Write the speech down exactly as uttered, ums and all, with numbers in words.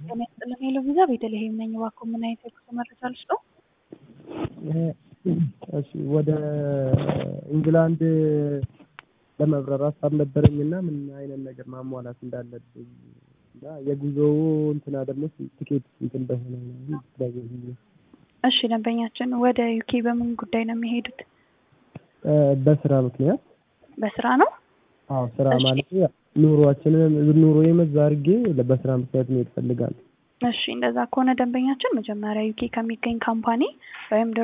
እኔ ስለኔ ቪዛ ቤተልሔም ነኝ። እባክዎ ምን አይነት የጉዞ መረጃ ልስጥዎ? እሺ ወደ ኢንግላንድ ለመብረር ሀሳብ ነበረኝና ምን አይነት ነገር ማሟላት እንዳለብኝ እና የጉዞው እንትና ደግሞ ቲኬት እንትን እንደሆነ ነው ስለዚህ። እሺ ደንበኛችን ወደ ዩኬ በምን ጉዳይ ነው የሚሄዱት? በስራ ምክንያት። በስራ ነው? አዎ ስራ ማለት ኑሮአችንን ኑሮዬ መዛ አድርጌ በስራ ምክንያት ነው እፈልጋለሁ። እሺ እንደዛ ከሆነ ደንበኛችን መጀመሪያ ዩኬ ከሚገኝ ካምፓኒ ወይም